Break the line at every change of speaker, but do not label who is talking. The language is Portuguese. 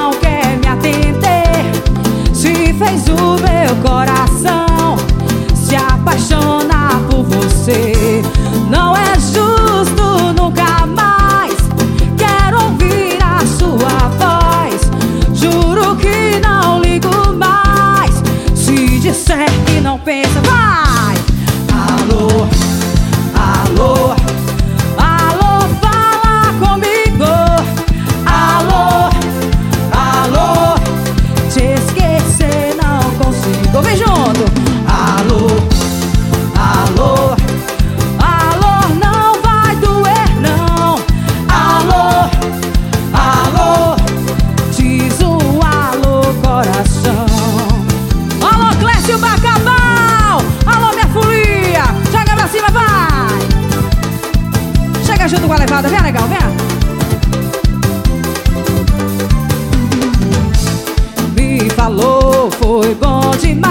não quer me atender. Se fez o meu coração se apaixonar por você. Não é justo, nunca mais quero ouvir a sua voz. Juro que não ligo mais. Se disser que não pensa, vai! Alô, alô, alô, fala comigo. Alô, alô, te esquecer não consigo. Vem junto! Alô, alô, alô, não vai doer não. Alô, alô, diz um alô coração. Alô, Clécio Bacabal! Alô, minha folia! Joga pra cima, vai! Chega junto com a levada, vem legal, vem! Me falou, foi bom demais.